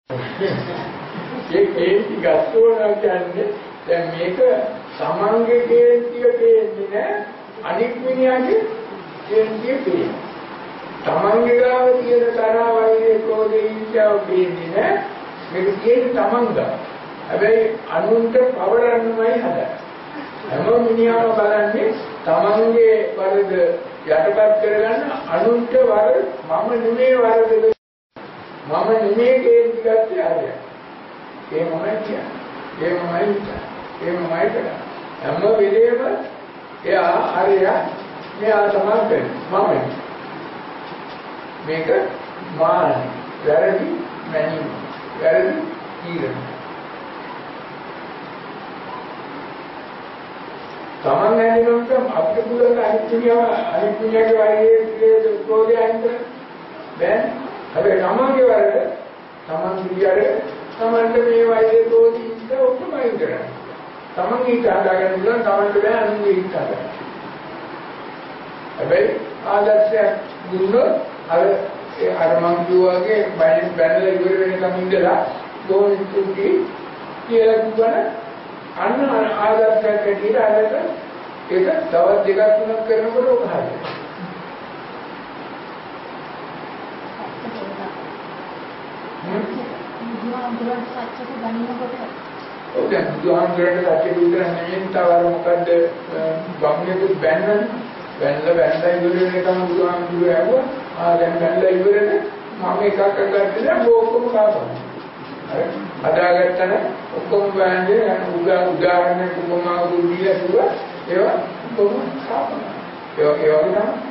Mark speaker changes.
Speaker 1: ඒ කේන්ති ගස්සෝනා කියන්නේ දැන් මේක සමංගේ කේන්තිය පේන්නේ නැහැ අනික් මිනිහාගේ කේන්තිය පේන්නේ. තමන්ගේ ගාව තියෙන තරහ වෛරය ක්‍රෝධය ඊර්ෂ්‍යාව පේන්නේ නැහැ. මේක තියෙන්නේ තමන් ගාව. හැබැයි අනුන්ට පවරන්නමයි හදන්නේ. හැම මිනිහාම බලන්නේ තමන්ගේ වරද යටපත් කරගන්න අනුන්ට වර මම නෙමේ වරද මම නෙමේ කේන්ති ගත්තේ ආරය. ඒ මොනයි කියන්නේ? ඒ මොනයි කියන්නේ? ඒ මොනයි කරන්නේ? හැම වෙලේම එයා ආරය මෙයා තමයි මම මේක මාන වැරදි මැනීම වැරදි තීරණ තමන් නැතිවෙන්නත් අපිට පුළුවන් අනිත් පුණ්‍යගේ වෛරයේ ක්‍රෝධය අයින්තර බෑ. හැබැයි තමන්ගේ වරද තමන් පිළියර තමන්ට මේ වෛරයේ ක්‍රෝධය ඉඳ ඔක්කොම අයින් කරන්න. තමන් ඊට හදාගන්න පුළුවන් තමන්ට බෑ අනුන්ගේ ඊට හදාගන්න. හැබැයි ආදර්ශයක් දුන්නොත් අර මං කියවාගේ බැනලා ඉවර වෙනකම් ඉඳලා බොහොම ස්තුතියි කියලා කිව්වන අන්න ආදර්ශයක් ඇටියට අරක ඒක තවත් දෙකක් තුනක් කරනකොට ඔක හරියට.
Speaker 2: බුදුහාමුදුරන්ට සත්‍යක ගණනකොට
Speaker 1: ඔව් දැන් බුදුහාමුදුරන්ට සත්‍ය විතර නෙමෙයි තව අර මොකද්ද බම්මේකුත් බැන්නනේ වැන්දා ඉවර වෙනකම් බුදුහාමුදුරුවෝ ඇහුවා දැන් වැන්දා ඉවරද මම එකක් අගත්තද ඔක්කොම කාපනවා. හරි හදාගත්තන ඔක්කොම වැන්දේ උදාහරණයක් උපමාවක් දීලා කිව්වා ඒවා ඔක්කොම කාපනවා. ඒ වගේ තමයි